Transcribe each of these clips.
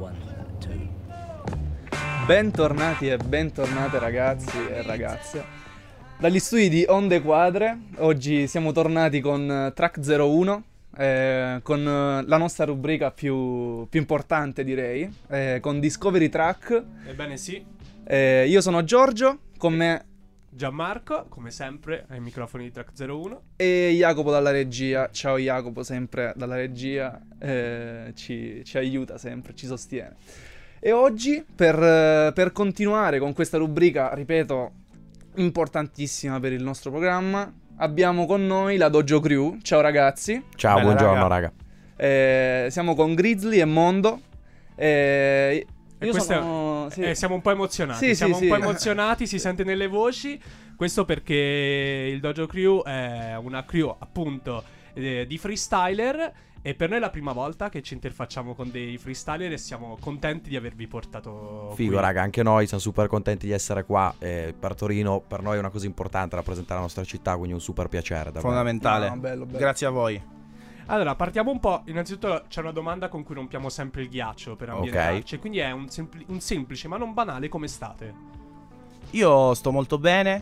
One, two. Bentornati e bentornate ragazzi e ragazze dagli studi di Onde Quadre. Oggi siamo tornati con Track 01, con la nostra rubrica più importante, direi, con Discovery Track. Ebbene sì. Io sono Giorgio, con me Gianmarco, come sempre, ai microfoni di Track 01. e Jacopo dalla regia. Ciao Jacopo, sempre dalla regia, ci aiuta sempre, ci sostiene. E oggi, per continuare con questa rubrica, ripeto, importantissima per il nostro programma, abbiamo con noi la Dojo Crew. Ciao ragazzi. Ciao, Bella, buongiorno raga. Siamo con Grizzly e Mondo. Io sono... sì. Siamo un po' emozionati. Sì, siamo sì, un po' sì. emozionati, si sente nelle voci. Questo perché il Dojo Crew è una crew, appunto, di freestyler. E per noi è la prima volta che ci interfacciamo con dei freestyler e siamo contenti di avervi portato Figo qui. raga, anche noi siamo super contenti di essere qua. Per Torino per noi è una cosa importante rappresentare la nostra città, quindi un super piacere davvero. Fondamentale. No, bello, bello. Grazie a voi. Allora, partiamo un po'. Innanzitutto c'è una domanda con cui rompiamo sempre il ghiaccio per ambientarci. Quindi è un semplice ma non banale: come state? Io sto molto bene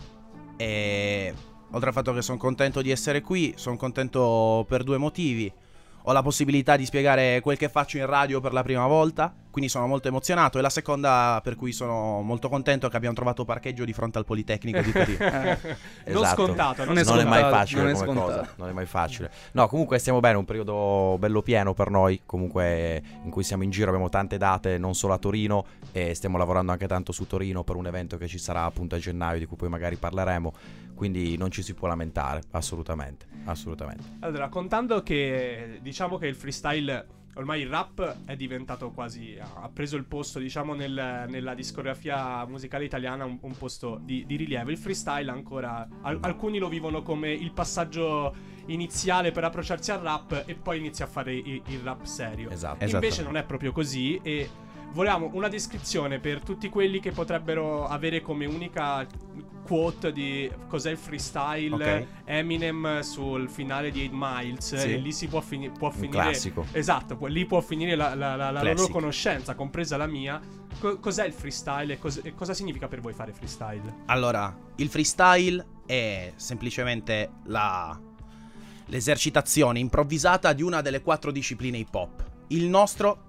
e oltre al fatto che sono contento di essere qui, sono contento per due motivi. Ho la possibilità di spiegare quel che faccio in radio per la prima volta, quindi sono molto emozionato. E la seconda per cui sono molto contento è che abbiamo trovato parcheggio di fronte al Politecnico di Torino. Non scontato, Non è Non è mai scontato, facile non è come scontato. cosa. Non è mai facile. No, comunque stiamo bene, un periodo bello pieno per noi. Comunque in cui siamo in giro, abbiamo tante date, non solo a Torino. E stiamo lavorando anche tanto su Torino per un evento che ci sarà appunto a gennaio, di cui poi magari parleremo. Quindi non ci si può lamentare, assolutamente. Assolutamente. Allora, contando che diciamo che il freestyle, ormai il rap è diventato quasi, ha preso il posto, diciamo, nella discografia musicale italiana, un posto di rilievo. Il freestyle ancora, alcuni lo vivono come il passaggio iniziale per approcciarsi al rap e poi inizia a fare il rap serio. Esatto. Invece non è proprio così e volevamo una descrizione per tutti quelli che potrebbero avere come unica quote di cos'è il freestyle. Ok. Eminem sul finale di 8 Miles, Sì. e lì si può finire classico. esatto, lì può finire la loro Classic. conoscenza, compresa la mia. Cos'è il freestyle e cosa significa per voi fare freestyle? Allora, il freestyle è semplicemente l'esercitazione improvvisata di una delle 4 discipline hip hop. Il nostro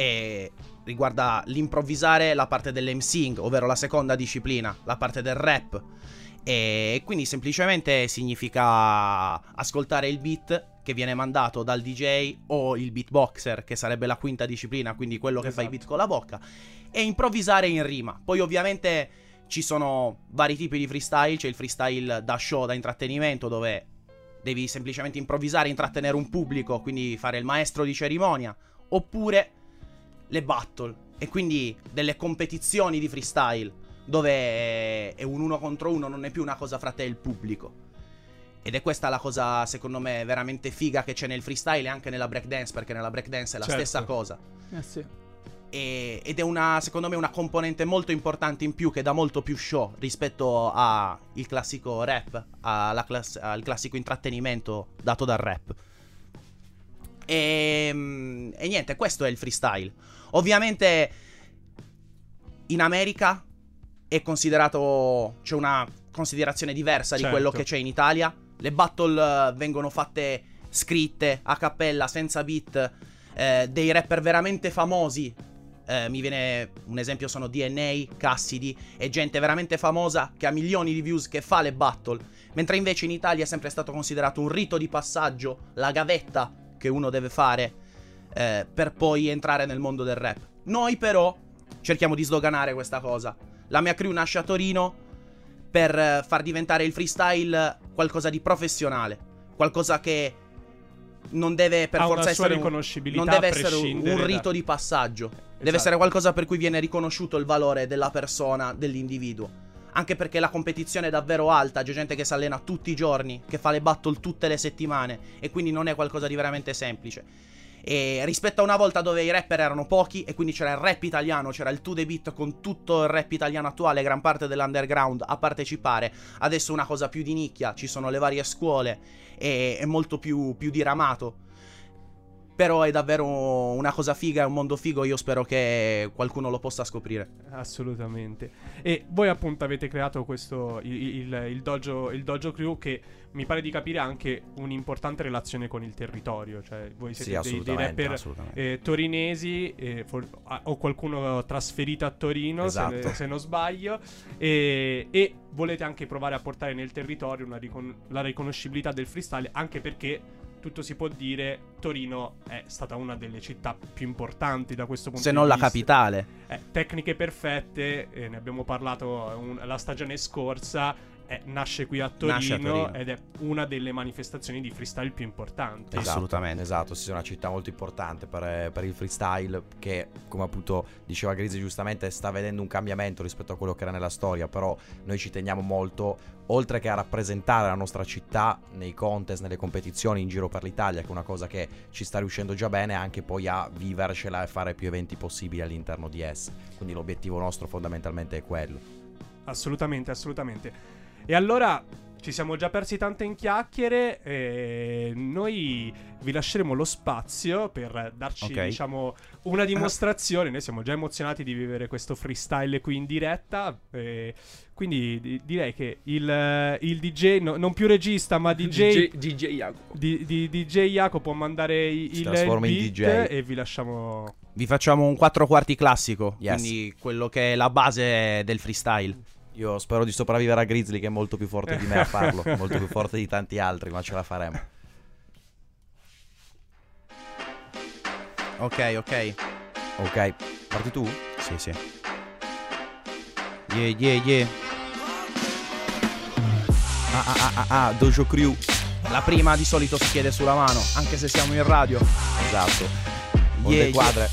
riguarda l'improvvisare la parte dell'MCing, ovvero la seconda disciplina, la parte del rap. E quindi semplicemente significa ascoltare il beat che viene mandato dal DJ o il beatboxer, che sarebbe la quinta disciplina, quindi quello che fa i beat con la bocca, e improvvisare in rima. Poi ovviamente ci sono vari tipi di freestyle. C'è il freestyle da show, da intrattenimento, dove devi semplicemente improvvisare, intrattenere un pubblico, quindi fare il maestro di cerimonia. Oppure le battle, e quindi delle competizioni di freestyle, dove è un uno contro uno, non è più una cosa fra te e il pubblico. Ed è questa la cosa, secondo me, veramente figa che c'è nel freestyle e anche nella breakdance, perché nella breakdance è la Certo. stessa cosa. Sì. Ed è secondo me una componente molto importante in più, che dà molto più show rispetto al classico rap, al classico intrattenimento dato dal rap. E niente, questo è il freestyle. Ovviamente in America è considerato, c'è una considerazione diversa di Certo. quello che c'è in Italia. Le battle vengono fatte scritte, a cappella, senza beat, dei rapper veramente famosi. Mi viene un esempio, sono DNA, Cassidy, e gente veramente famosa che ha milioni di views, che fa le battle. Mentre invece in Italia è sempre stato considerato un rito di passaggio, la gavetta che uno deve fare per poi entrare nel mondo del rap. Noi però cerchiamo di sdoganare questa cosa. La mia crew nasce a Torino per far diventare il freestyle qualcosa di professionale, qualcosa che non deve per Ha una forza sua essere riconoscibilità, non deve a essere prescindere un da- rito di passaggio. Deve Esatto. essere qualcosa per cui viene riconosciuto il valore della persona, dell'individuo. Anche perché la competizione è davvero alta. C'è gente che si allena tutti i giorni, che fa le battle tutte le settimane, e quindi non è qualcosa di veramente semplice. E rispetto a una volta dove i rapper erano pochi e quindi c'era il rap italiano, c'era il To The Beat con tutto il rap italiano attuale, gran parte dell'underground a partecipare, adesso è una cosa più di nicchia, ci sono le varie scuole e è molto più diramato. Però è davvero una cosa figa, è un mondo figo. Io spero che qualcuno lo possa scoprire. Assolutamente. E voi appunto avete creato questo il dojo crew, che mi pare di capire ha anche un'importante relazione con il territorio. Cioè voi siete dei rapper torinesi, o qualcuno trasferito a Torino, esatto, se non sbaglio, e volete anche provare a portare nel territorio la riconoscibilità del freestyle, anche perché tutto si può dire, Torino è stata una delle città più importanti da questo punto di vista. Se non la capitale. Tecniche perfette, ne abbiamo parlato la stagione scorsa, nasce qui a Torino ed è una delle manifestazioni di freestyle più importanti. Esatto, assolutamente. Esatto, sì, è una città molto importante per il freestyle, che, come appunto diceva Grizzly giustamente, sta vedendo un cambiamento rispetto a quello che era nella storia. Però noi ci teniamo molto, oltre che a rappresentare la nostra città nei contest, nelle competizioni in giro per l'Italia, che è una cosa che ci sta riuscendo già bene, anche poi a vivercela e fare più eventi possibili all'interno di esse. Quindi l'obiettivo nostro fondamentalmente è quello. Assolutamente, assolutamente. E allora ci siamo già persi tante in chiacchiere, e noi vi lasceremo lo spazio per darci, diciamo, una dimostrazione. Noi siamo già emozionati di vivere questo freestyle qui in diretta, quindi direi che il DJ, non più regista ma DJ Jacopo, DJ Jacopo può mandare il beat DJ. E vi lasciamo. Vi facciamo un 4/4 classico, Yes. quindi quello che è la base del freestyle. Io spero di sopravvivere a Grizzly, che è molto più forte di me a farlo, molto più forte di tanti altri, ma ce la faremo. Ok, Parti tu? sì. Yeah. Dojo Crew. La prima di solito si chiede sulla mano, anche se siamo in radio. Esatto. Onde quadre.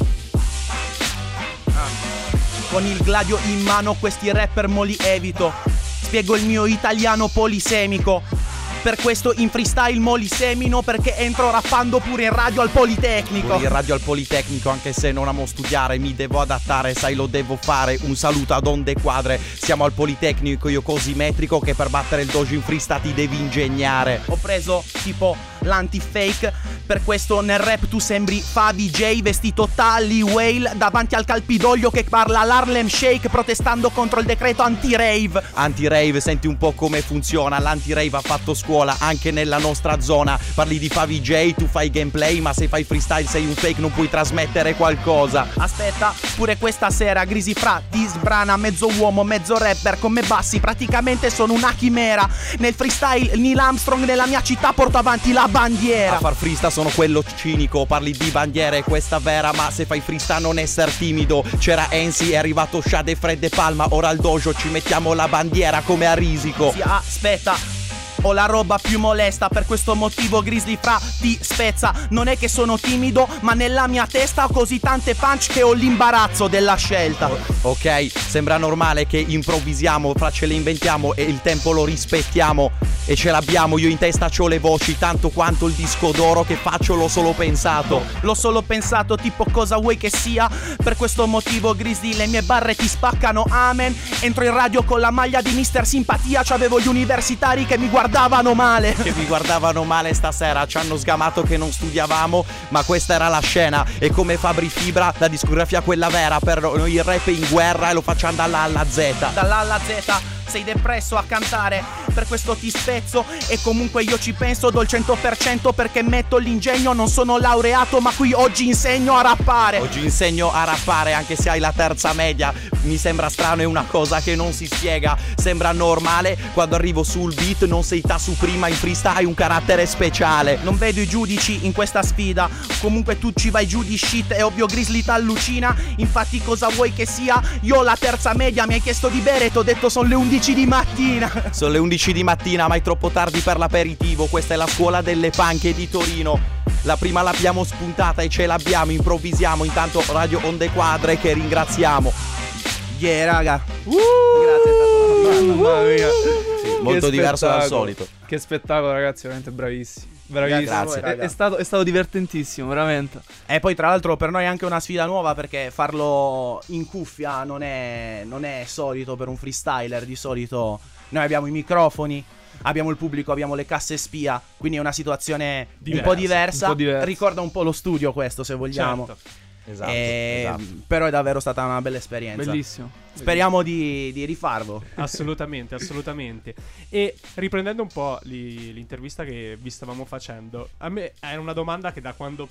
Con il gladio in mano questi rapper mo li evito. Spiego il mio italiano polisemico. Per questo in freestyle mo li semino, perché entro rappando pure in radio al Politecnico. Pure in radio al Politecnico, anche se non amo studiare, mi devo adattare, sai lo devo fare. Un saluto ad Onde Quadre. Siamo al Politecnico, io così metrico che per battere il dojo in freestyle ti devi ingegnare. Ho preso tipo l'anti-fake, per questo nel rap tu sembri Favi J vestito Tally Whale davanti al Calpidoglio che parla l'Harlem Shake protestando contro il decreto anti-rave. Anti-rave, senti un po' come funziona. L'anti-rave ha fatto scuola anche nella nostra zona. Parli di Favi J, tu fai gameplay, ma se fai freestyle sei un fake, non puoi trasmettere qualcosa. Aspetta, pure questa sera Grisi Fra ti sbrana, mezzo uomo, mezzo rapper, come bassi, praticamente sono una chimera. Nel freestyle Neil Armstrong nella mia città porto avanti la bandiera. A far freestyle sono quello cinico, parli di bandiere, questa vera, ma se fai freestyle non essere timido. C'era Enzi, è arrivato Shade, Fred e Palma, ora al dojo ci mettiamo la bandiera come a risico. Sì, aspetta, ho la roba più molesta, per questo motivo Grizzly Fra ti spezza. Non è che sono timido, ma nella mia testa ho così tante punch che ho l'imbarazzo della scelta. Ok, sembra normale che improvvisiamo, fra ce le inventiamo e il tempo lo rispettiamo. E ce l'abbiamo, io in testa c'ho le voci, tanto quanto il disco d'oro che faccio l'ho solo pensato. L'ho solo pensato, tipo cosa vuoi che sia. Per questo motivo Grizzly le mie barre ti spaccano, amen. Entro in radio con la maglia di Mister Simpatia, c'avevo gli universitari che mi guardavano male. Che mi guardavano male stasera, ci hanno sgamato che non studiavamo, ma questa era la scena. E come Fabri Fibra, la discografia quella vera, per noi il rap è in guerra e lo facciamo dall'A alla Z. Dall'A alla Z. Sei depresso a cantare, per questo ti spezzo. E comunque io ci penso, do il 100% perché metto l'ingegno. Non sono laureato ma qui oggi insegno a rappare. Oggi insegno a rappare anche se hai la terza media. Mi sembra strano, è una cosa che non si spiega. Sembra normale, quando arrivo sul beat non sei ta su prima, in freestyle hai un carattere speciale. Non vedo i giudici in questa sfida, comunque tu ci vai giù di shit, è ovvio Grizzly t'allucina. Infatti cosa vuoi che sia? Io ho la terza media, mi hai chiesto di bere, t'ho detto sono le 11 di mattina. Sono le 11 di mattina, ma è troppo tardi per l'aperitivo. Questa è la scuola delle panche di Torino. La prima l'abbiamo spuntata e ce l'abbiamo, improvvisiamo. Intanto Radio Onde Quadre che ringraziamo. Yeah raga, grazie, mamma mia. Sì, molto diverso dal solito. Che spettacolo ragazzi, veramente bravissimi. Bravissimo. Grazie. È stato divertentissimo, veramente. E poi tra l'altro per noi è anche una sfida nuova, perché farlo in cuffia non è solito per un freestyler. Di solito noi abbiamo i microfoni, abbiamo il pubblico, abbiamo le casse spia, quindi è una situazione un po' diversa. diversa. Ricorda un po' lo studio questo, se vogliamo. Certo. Esatto. Però è davvero stata una bella esperienza. Bellissimo. Speriamo di rifarlo. Assolutamente. E riprendendo un po' l'intervista che vi stavamo facendo, a me era una domanda che da quando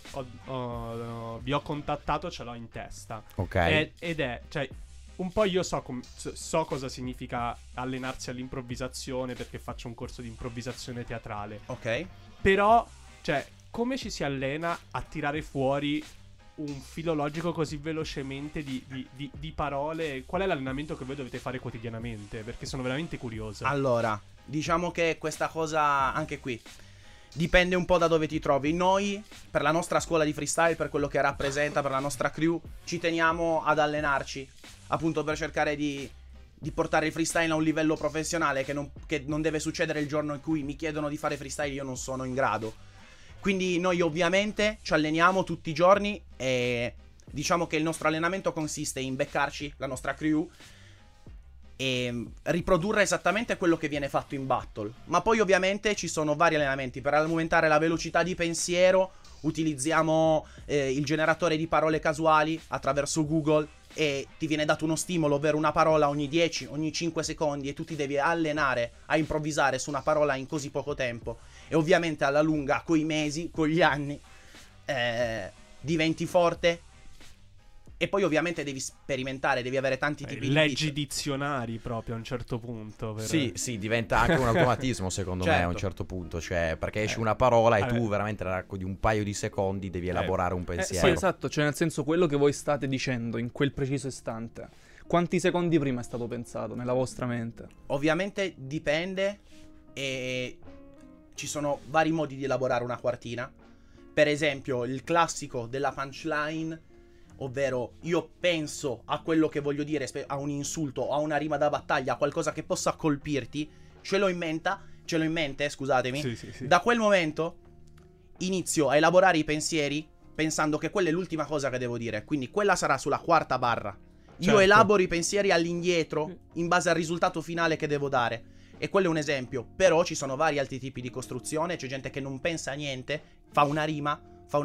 vi ho contattato ce l'ho in testa. Ok. Ed è, cioè, un po' io so cosa significa allenarsi all'improvvisazione, perché faccio un corso di improvvisazione teatrale. Ok. Però, cioè, come ci si allena a tirare fuori un filo logico così velocemente di parole? Qual è l'allenamento che voi dovete fare quotidianamente? Perché sono veramente curioso. Allora, diciamo che questa cosa, anche qui, dipende un po' da dove ti trovi. Noi, per la nostra scuola di freestyle, per quello che rappresenta, per la nostra crew, ci teniamo ad allenarci, appunto per cercare di portare il freestyle a un livello professionale, che non deve succedere il giorno in cui mi chiedono di fare freestyle, io non sono in grado. Quindi noi ovviamente ci alleniamo tutti i giorni e diciamo che il nostro allenamento consiste in beccarci la nostra crew e riprodurre esattamente quello che viene fatto in battle. Ma poi ovviamente ci sono vari allenamenti. Per aumentare la velocità di pensiero utilizziamo il generatore di parole casuali attraverso Google e ti viene dato uno stimolo, ovvero una parola ogni 10, ogni 5 secondi e tu ti devi allenare a improvvisare su una parola in così poco tempo. E ovviamente alla lunga, coi mesi, con gli anni, diventi forte. E poi ovviamente devi sperimentare, devi avere tanti tipi di leggi beat. dizionari proprio a un certo punto. Sì, diventa anche un automatismo secondo me a un Certo. certo punto. Cioè, perché esce una parola e tu Vabbè. veramente nell'arco di un paio di secondi devi elaborare un Sì, pensiero. esatto, cioè nel senso quello che voi state dicendo in quel preciso istante. Quanti secondi prima è stato pensato nella vostra mente? Ovviamente dipende e ci sono vari modi di elaborare una quartina. Per esempio il classico della punchline, ovvero io penso a quello che voglio dire, a un insulto, a una rima da battaglia, a qualcosa che possa colpirti, ce l'ho in mente, scusatemi. Sì. Da quel momento inizio a elaborare i pensieri pensando che quella è l'ultima cosa che devo dire, quindi quella sarà sulla quarta barra. Io Certo. elaboro i pensieri all'indietro in base al risultato finale che devo dare. E quello è un esempio. Però ci sono vari altri tipi di costruzione. C'è gente che non pensa a niente, fa una rima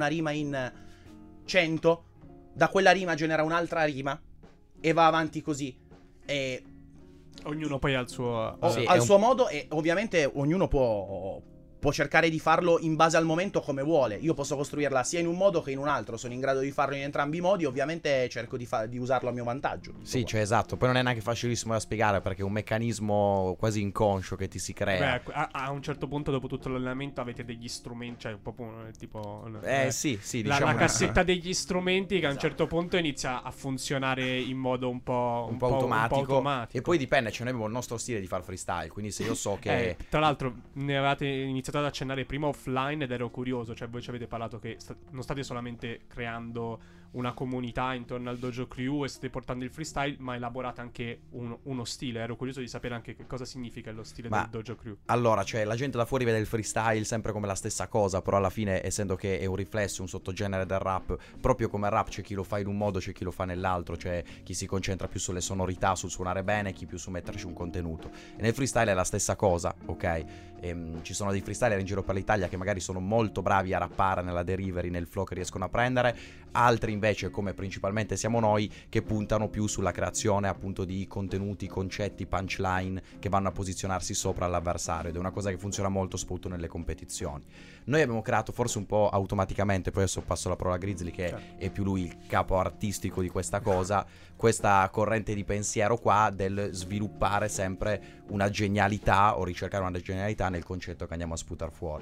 in 100, da quella rima genera un'altra rima e va avanti così. E Ognuno poi ha il suo... Sì, al è un- suo modo, e ovviamente ognuno può cercare di farlo in base al momento come vuole. Io posso costruirla sia in un modo che in un altro. Sono in grado di farlo in entrambi i modi. Ovviamente cerco di usarlo a mio vantaggio. Sì, cioè esatto. Poi non è neanche facilissimo da spiegare perché è un meccanismo quasi inconscio che ti si crea. Beh, a un certo punto, dopo tutto l'allenamento, avete degli strumenti, cioè proprio tipo... Sì, La diciamo cassetta degli strumenti che a un Esatto. certo punto inizia a funzionare in modo un po' automatico. automatico. E poi dipende, cioè noi abbiamo il nostro stile di far freestyle, quindi se io so che Tra l'altro ne avevate iniziato ad accennare prima offline ed ero curioso, cioè voi ci avete parlato che non state solamente creando una comunità intorno al Dojo Crew e state portando il freestyle, ma elaborate anche uno stile. Ero curioso di sapere anche che cosa significa lo stile del Dojo Crew. allora, cioè la gente da fuori vede il freestyle sempre come la stessa cosa, però alla fine, essendo che è un riflesso, un sottogenere del rap, proprio come il rap c'è chi lo fa in un modo, c'è chi lo fa nell'altro, cioè chi si concentra più sulle sonorità, sul suonare bene, chi più su metterci un contenuto. E nel freestyle è la stessa cosa, ok? Ci sono dei freestyler in giro per l'Italia che magari sono molto bravi a rappare nella delivery, nel flow che riescono a prendere, altri invece, come principalmente siamo noi, che puntano più sulla creazione appunto di contenuti, concetti, punchline che vanno a posizionarsi sopra l'avversario, ed è una cosa che funziona molto soprattutto nelle competizioni. Noi abbiamo creato forse un po' automaticamente, poi adesso passo la parola a Grizzly che è più lui il capo artistico di questa cosa, questa corrente di pensiero qua del sviluppare sempre una genialità o ricercare una genialità nel concetto che andiamo a sputare fuori.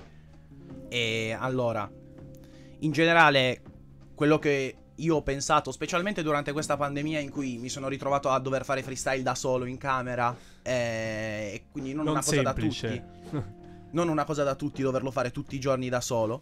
E allora, in generale, quello che io ho pensato, specialmente durante questa pandemia in cui mi sono ritrovato a dover fare freestyle da solo in camera, e quindi non una cosa semplice. da tutti. Non una cosa da tutti doverlo fare tutti i giorni da solo.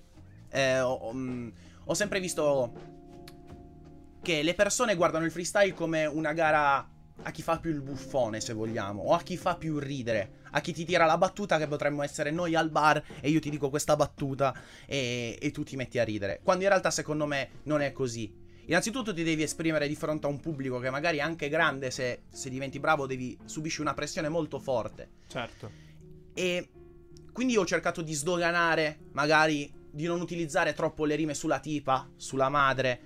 Ho sempre visto che le persone guardano il freestyle come una gara a chi fa più il buffone, se vogliamo, o a chi fa più ridere, a chi ti tira la battuta, che potremmo essere noi al bar e io ti dico questa battuta e tu ti metti a ridere, quando in realtà secondo me non è così. Innanzitutto ti devi esprimere di fronte a un pubblico che magari è anche grande, se diventi bravo subisci una pressione molto forte. Certo. E Quindi ho cercato di sdoganare, magari di non utilizzare troppo le rime sulla tipa, sulla madre,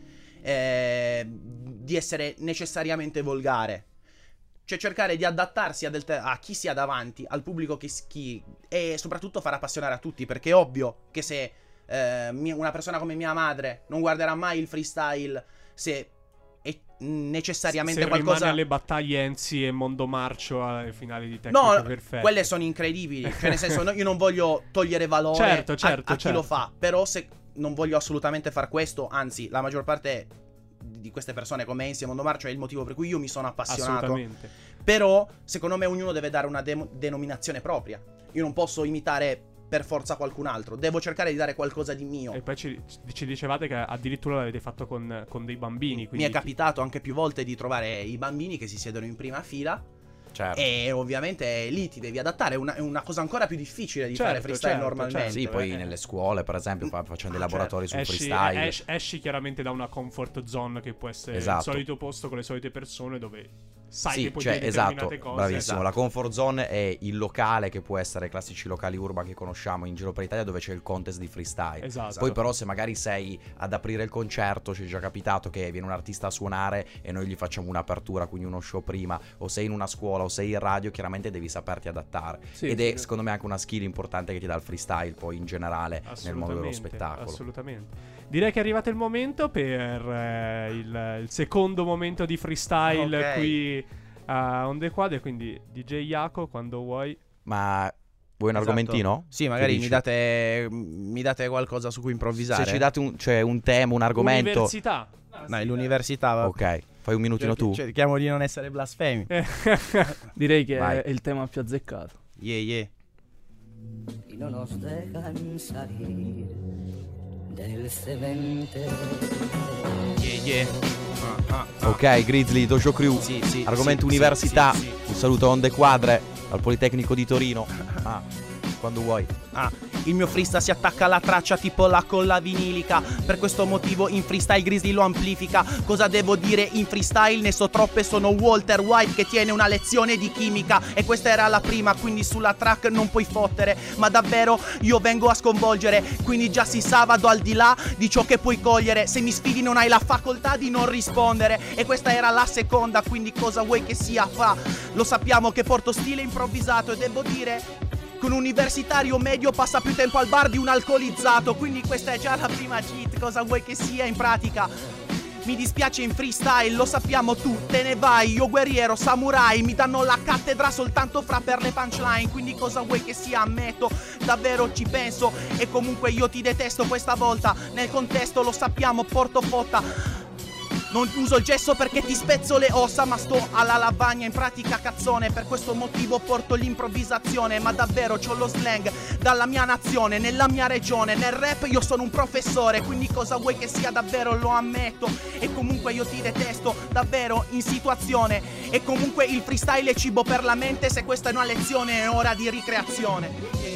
di essere necessariamente volgare. Cioè cercare di adattarsi a chi si ha davanti, al pubblico e soprattutto far appassionare a tutti, perché è ovvio che se una persona come mia madre non guarderà mai il freestyle, se è necessariamente se qualcosa... rimane alle battaglie Enzi e Mondo Marcio alle finali di Tecniche No, Perfette. quelle sono incredibili. Cioè, nel senso, io non voglio togliere valore a chi lo fa. Però non voglio assolutamente far questo. Anzi, la maggior parte di queste persone come Enzi e Mondo Marcio è il motivo per cui io mi sono appassionato. Assolutamente. Però, secondo me, ognuno deve dare una denominazione propria. Io non posso imitare per forza qualcun altro. Devo cercare di dare qualcosa di mio. E poi ci dicevate che addirittura l'avete fatto con dei bambini. Mi è capitato anche più volte di trovare i bambini che si siedono in prima fila. Certo. E ovviamente lì ti devi adattare. È una cosa ancora più difficile di fare freestyle normalmente. Sì, poi nelle scuole, per esempio, facendo dei laboratori sul freestyle. Esci chiaramente da una comfort zone che può essere il solito posto con le solite persone dove sai che puoi dire determinate cose. Bravissimo. Esatto. La comfort zone è il locale che può essere i classici locali urban che conosciamo in giro per l'Italia dove c'è il contest di freestyle. Esatto. Poi però se magari sei ad aprire il concerto, ci è già capitato che viene un artista a suonare e noi gli facciamo un'apertura, quindi uno show prima, o sei in una scuola o sei in radio, chiaramente devi saperti adattare. Ed è secondo me anche una skill importante che ti dà il freestyle poi in generale nel mondo dello spettacolo. Assolutamente. Direi che è arrivato il momento per il secondo momento di freestyle qui a Onde Quadre, quindi DJ Jaco, quando vuoi. Ma vuoi un argomentino? Sì, magari mi date qualcosa su cui improvvisare. Se ci date un tema, un argomento. L'università. No, l'università va. Ok, fai un minutino tu. Cerchiamo di non essere blasfemi. Direi che è il tema più azzeccato. Yeah. Y no nos dejan salir del cementerio. Yeah. Ok, Grizzly, Dojo Crew. Sì. Argomento università. Un saluto a Onde Quadre, al Politecnico di Torino. Quando vuoi. Il mio freestyle si attacca alla traccia tipo la colla vinilica. Per questo motivo in freestyle Grizzly lo amplifica. Cosa devo dire in freestyle? Ne so troppe, sono Walter White che tiene una lezione di chimica. E questa era la prima, quindi sulla track non puoi fottere. Ma davvero io vengo a sconvolgere. Quindi già si sa, vado al di là di ciò che puoi cogliere. Se mi sfidi non hai la facoltà di non rispondere. E questa era la seconda, quindi cosa vuoi che sia fa? Lo sappiamo che porto stile improvvisato e devo dire che un universitario medio passa più tempo al bar di un alcolizzato. Quindi questa è già la prima cheat, cosa vuoi che sia in pratica? Mi dispiace in freestyle, lo sappiamo tu, te ne vai. Io guerriero, samurai, mi danno la cattedra soltanto fra per le punchline. Quindi cosa vuoi che sia, ammetto, davvero ci penso. E comunque io ti detesto questa volta. Nel contesto lo sappiamo, porto fotta. Non uso il gesso perché ti spezzo le ossa, ma sto alla lavagna, in pratica cazzone. Per questo motivo porto l'improvvisazione. Ma davvero c'ho lo slang dalla mia nazione, nella mia regione. Nel rap io sono un professore, quindi cosa vuoi che sia, davvero lo ammetto. E comunque io ti detesto, davvero in situazione. E comunque il freestyle è cibo per la mente. Se questa è una lezione è ora di ricreazione.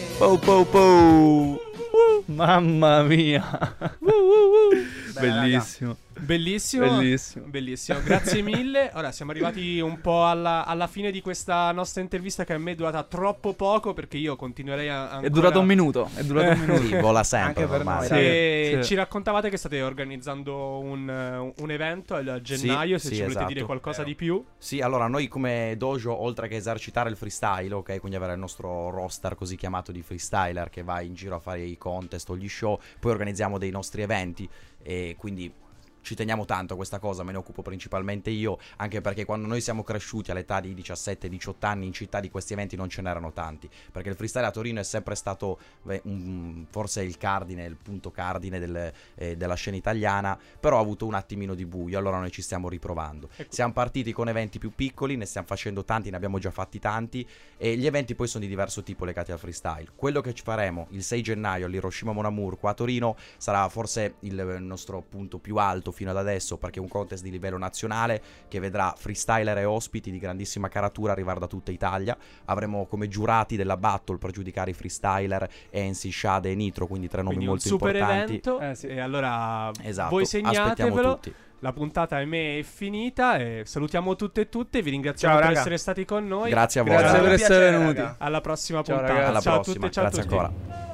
Mamma mia. Bellissimo. Bellissimo, grazie mille. Ora siamo arrivati un po' alla fine di questa nostra intervista, che a me è durata troppo poco, perché io continuerei ancora... È durato un minuto. Sì, vola sempre. Anche per noi. Sì. Ci raccontavate che state organizzando un evento a gennaio, se ci volete dire qualcosa di più. Sì, allora noi come dojo, oltre che esercitare il freestyle, ok, quindi avere il nostro roster così chiamato di freestyler che va in giro a fare i contest o gli show, poi organizziamo dei nostri eventi e quindi ci teniamo tanto a questa cosa, me ne occupo principalmente io, anche perché quando noi siamo cresciuti all'età di 17-18 anni in città di questi eventi non ce n'erano tanti, perché il freestyle a Torino è sempre stato forse il cardine, il punto cardine della scena italiana, però ha avuto un attimino di buio, allora noi ci stiamo riprovando. Siamo partiti con eventi più piccoli, ne stiamo facendo tanti, ne abbiamo già fatti tanti, e gli eventi poi sono di diverso tipo legati al freestyle. Quello che ci faremo il 6 gennaio all'Hiroshima Mon Amour qua a Torino sarà forse il nostro punto più alto, fino ad adesso, perché è un contest di livello nazionale che vedrà freestyler e ospiti di grandissima caratura arrivare da tutta Italia. Avremo come giurati della battle per giudicare i freestyler Ensi, Shade e Nitro, quindi 3 nomi Quindi molto un super importanti. evento. Sì. E allora Esatto, voi aspettiamo segnatevelo. tutti. La puntata ahimè è finita e salutiamo tutte e tutte. Vi ringraziamo Ciao, per raga. essere stati con noi. Grazie a voi. Grazie per Un essere piacere, venuti. raga. Alla prossima Ciao, puntata. ragazzi. Alla Ciao a prossima, tutte, ciao a grazie tutti. ancora.